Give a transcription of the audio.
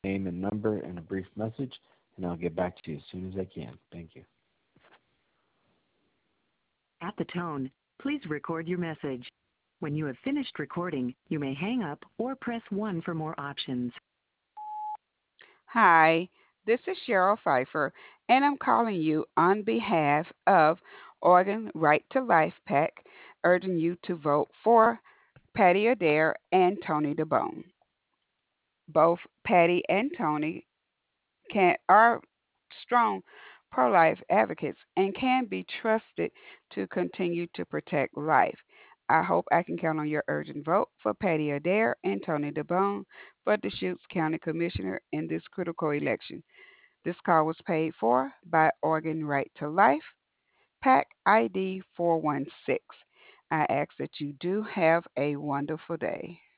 name and number and a brief message, and I'll get back to you as soon as I can. Thank you. At the tone, please record your message. When you have finished recording, you may hang up or press 1 for more options. Hi, this is Cheryl Pfeiffer, and I'm calling you on behalf of Oregon Right to Life PAC, urging you to vote for Patty Adair and Tony DeBone. Both Patty and Tony are strong pro life advocates and can be trusted to continue to protect life. I hope I can count on your urgent vote for Patty Adair and Tony DeBone for Deschutes County Commissioner in this critical election. This call was paid for by Oregon Right to Life, PAC ID 416. I ask that you do have a wonderful day.